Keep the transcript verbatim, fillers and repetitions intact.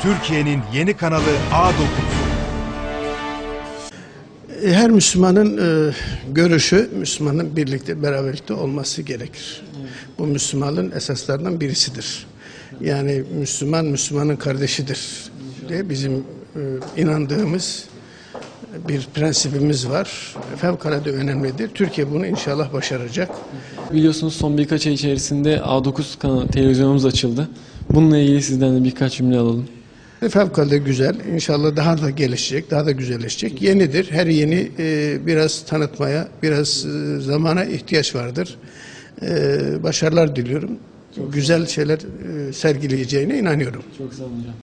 Türkiye'nin yeni kanalı A dokuz. Her Müslümanın e, görüşü, Müslümanın birlikte, beraberlikte olması gerekir. Bu Müslümanlığın esaslarından birisidir. Yani Müslüman, Müslümanın kardeşidir diye bizim e, inandığımız bir prensibimiz var. Fevkalade önemlidir. Türkiye bunu inşallah başaracak. Biliyorsunuz son birkaç ay içerisinde A dokuz kanalı televizyonumuz açıldı. Bununla ilgili sizden de birkaç cümle alalım. Fevkalade güzel. İnşallah daha da gelişecek, daha da güzelleşecek. Yenidir. Her yeni e, biraz tanıtmaya, biraz e, zamana ihtiyaç vardır. E, başarılar diliyorum. Çok güzel şeyler e, sergileyeceğine inanıyorum. Çok sağ olun hocam.